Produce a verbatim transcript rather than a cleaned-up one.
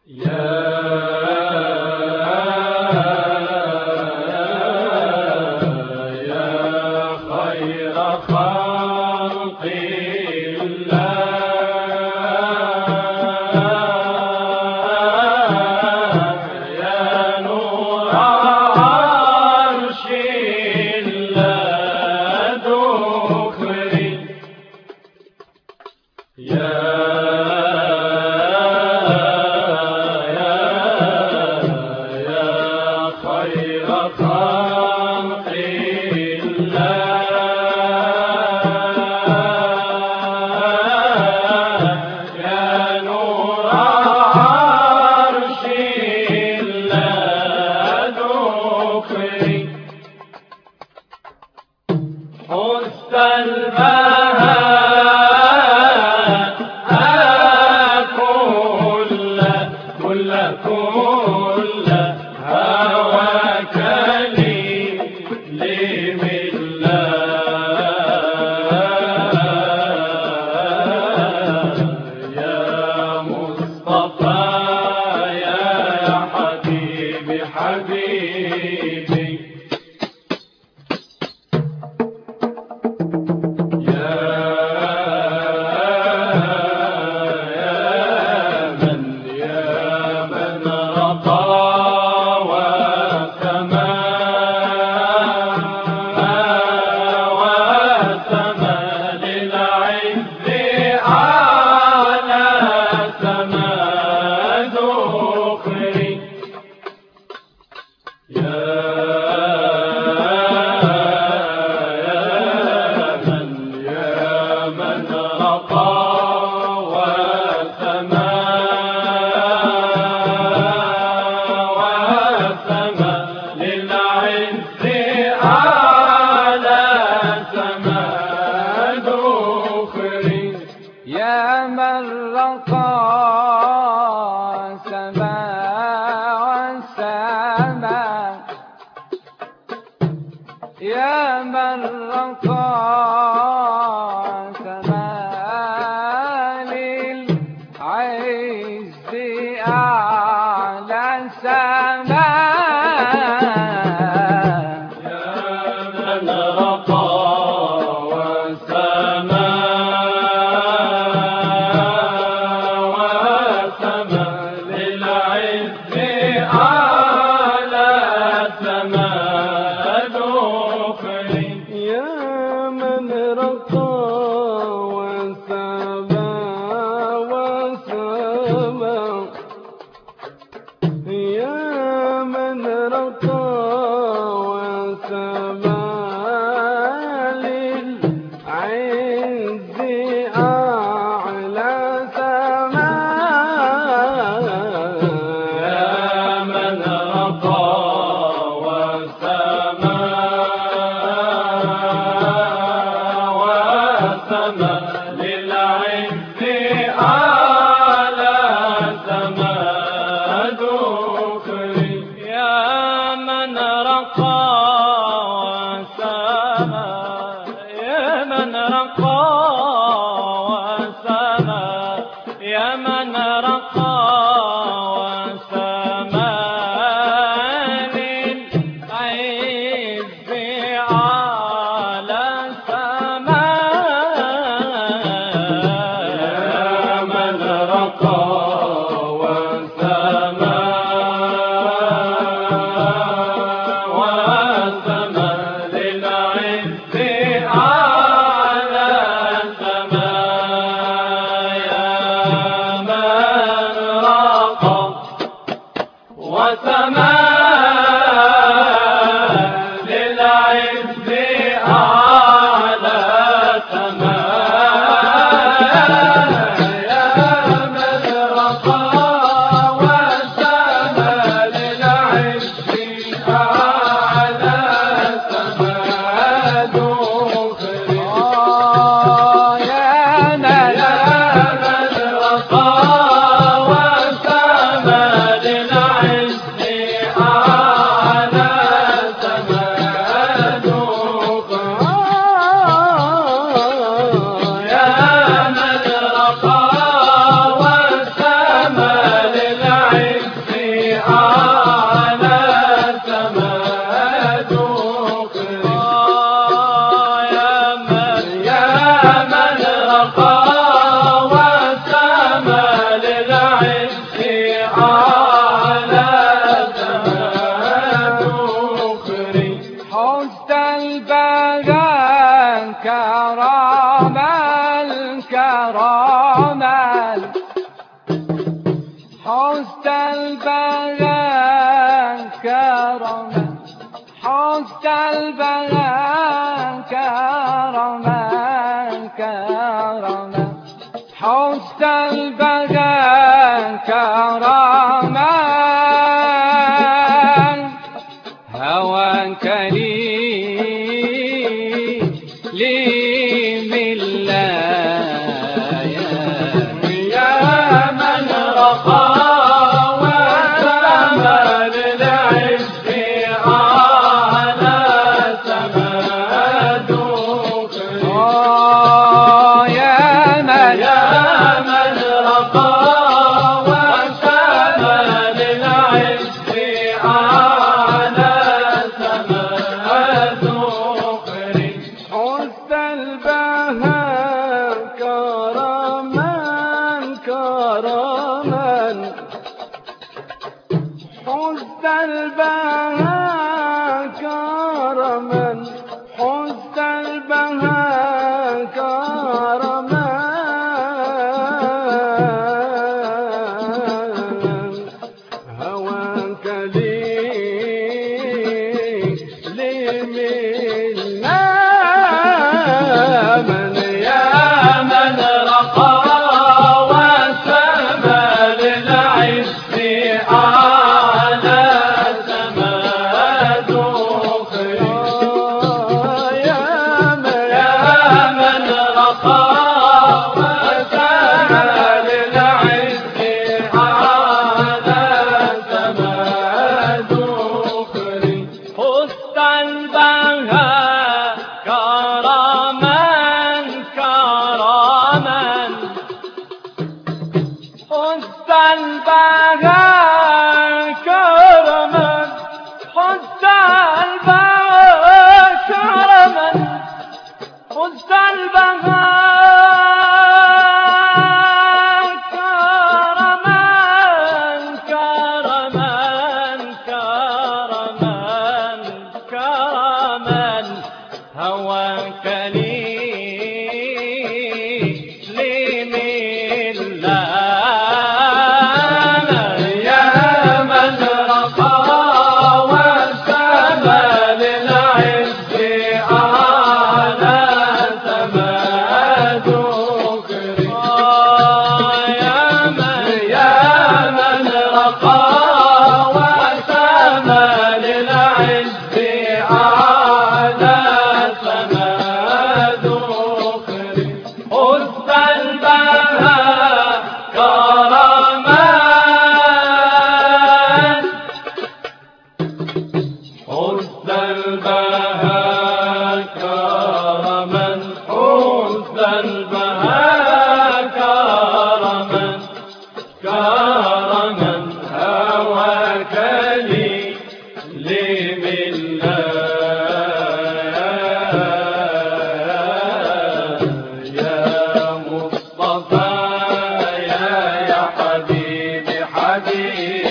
يا من رقى سما للعز أعلى سما يا من رقى وسما وسما للعز أعلى سما حسن البهاء كرما حسن البهاء كرما كرما حسن البهاء كرما هواك لي لي من الله يا من رقى وسما للعز على سماد آه يا من يا من رقى وسما للعز على سماد حسن البهاء كرما كرما حسن البهاء كرما حسن البهاء كرما هواك لي لي من من يا من رقى وسما للعز على سماد يا من يا من رقى وسما للعز على سماد حسن البهاء كرما كرما حسن البهاء كرما حسن البهاء كرما حسن البهاء كرما كرما كرما كرما هواك لي لي من الله يا من رقى وسما للعز على سماد يا من يا من رقى وسما للعز على سماد حسن البهاء كرما حسن البهاء كرما حسن البهاء كرما كرما هواك لي لي من يا مصطفى يا يا حبيبي حبيبي